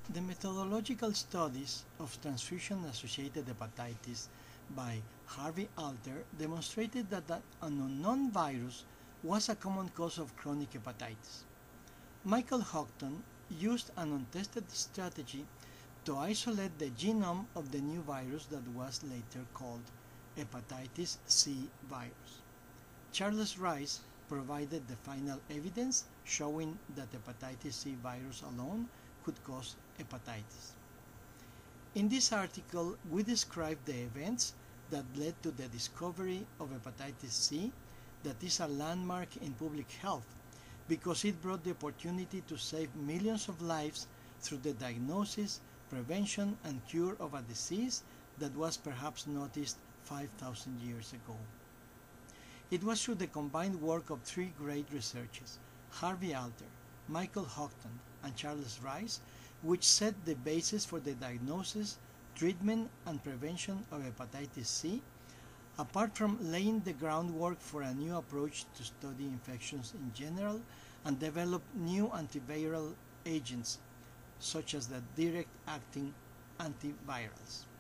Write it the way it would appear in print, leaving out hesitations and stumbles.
The methodological studies of transfusion-associated hepatitis by Harvey Alter demonstrated that an unknown virus was a common cause of chronic hepatitis. Michael Houghton used an untested strategy to isolate the genome of the new virus that was later called hepatitis C virus. Charles Rice provided the final evidence showing that hepatitis C virus alone could cause hepatitis. In this article, we describe the events that led to the discovery of hepatitis C, that is a landmark in public health because it brought the opportunity to save millions of lives through the diagnosis, prevention, and cure of a disease that was perhaps noticed 5,000 years ago. It was through the combined work of three great researchers, Harvey Alter, Michael Houghton, and Charles Rice, which set the basis for the diagnosis, treatment, and prevention of hepatitis C, apart from laying the groundwork for a new approach to study infections in general and develop new antiviral agents, such as the direct-acting antivirals.